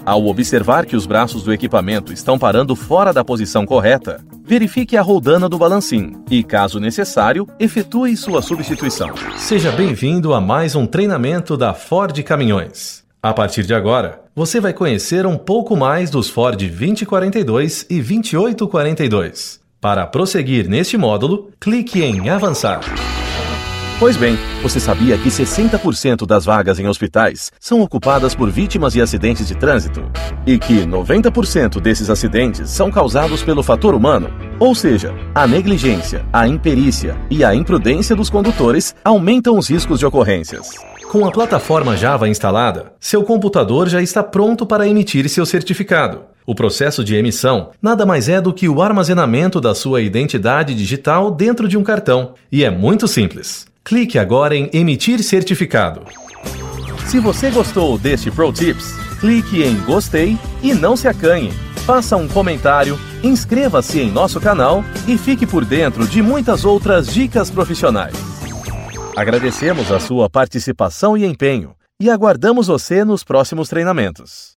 Ao observar que os braços do equipamento estão parando fora da posição correta, verifique a roldana do balancim e, caso necessário, efetue sua substituição. Seja bem-vindo a mais um treinamento da Ford Caminhões. A partir de agora, você vai conhecer um pouco mais dos Ford 2042 e 2842. Para prosseguir neste módulo, clique em Avançar. Pois bem, você sabia que 60% das vagas em hospitais são ocupadas por vítimas de acidentes de trânsito? E que 90% desses acidentes são causados pelo fator humano? Ou seja, a negligência, a imperícia e a imprudência dos condutores aumentam os riscos de ocorrências. Com a plataforma Java instalada, seu computador já está pronto para emitir seu certificado. O processo de emissão nada mais é do que o armazenamento da sua identidade digital dentro de um cartão. E é muito simples. Clique agora em Emitir Certificado. Se você gostou deste Pro Tips, clique em Gostei e não se acanhe. Faça um comentário, inscreva-se em nosso canal e fique por dentro de muitas outras dicas profissionais. Agradecemos a sua participação e empenho e aguardamos você nos próximos treinamentos.